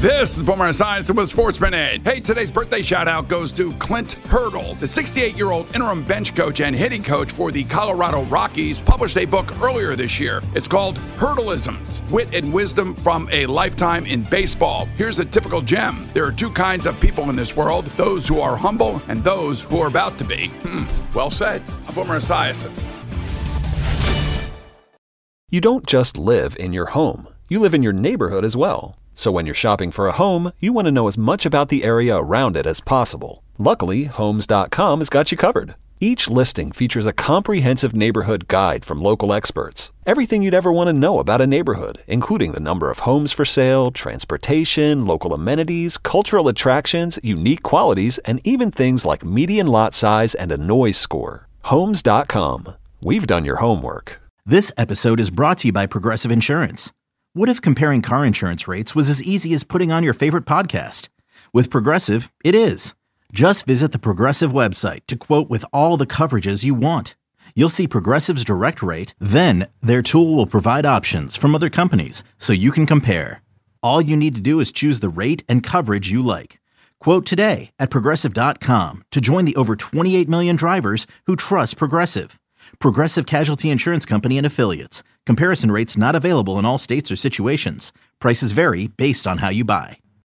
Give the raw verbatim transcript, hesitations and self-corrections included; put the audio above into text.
This is Boomer Esiason with Sports Minute. Hey, today's birthday shout-out goes to Clint Hurdle. The sixty-eight-year-old interim bench coach and hitting coach for the Colorado Rockies published a book earlier this year. It's called Hurdleisms, Wit and Wisdom from a Lifetime in Baseball. Here's a typical gem. There are two kinds of people in this world, those who are humble and those who are about to be. Hmm, well said. I'm Boomer Esiason. You don't just live in your home. You live in your neighborhood as well. So when you're shopping for a home, you want to know as much about the area around it as possible. Luckily, Homes dot com has got you covered. Each listing features a comprehensive neighborhood guide from local experts. Everything you'd ever want to know about a neighborhood, including the number of homes for sale, transportation, local amenities, cultural attractions, unique qualities, and even things like median lot size and a noise score. Homes dot com. We've done your homework. This episode is brought to you by Progressive Insurance. What if comparing car insurance rates was as easy as putting on your favorite podcast? With Progressive, it is. Just visit the Progressive website to quote with all the coverages you want. You'll see Progressive's direct rate, then their tool will provide options from other companies so you can compare. All you need to do is choose the rate and coverage you like. Quote today at Progressive dot com to join the over twenty-eight million drivers who trust Progressive. Progressive Casualty Insurance Company and Affiliates. Comparison rates not available in all states or situations. Prices vary based on how you buy.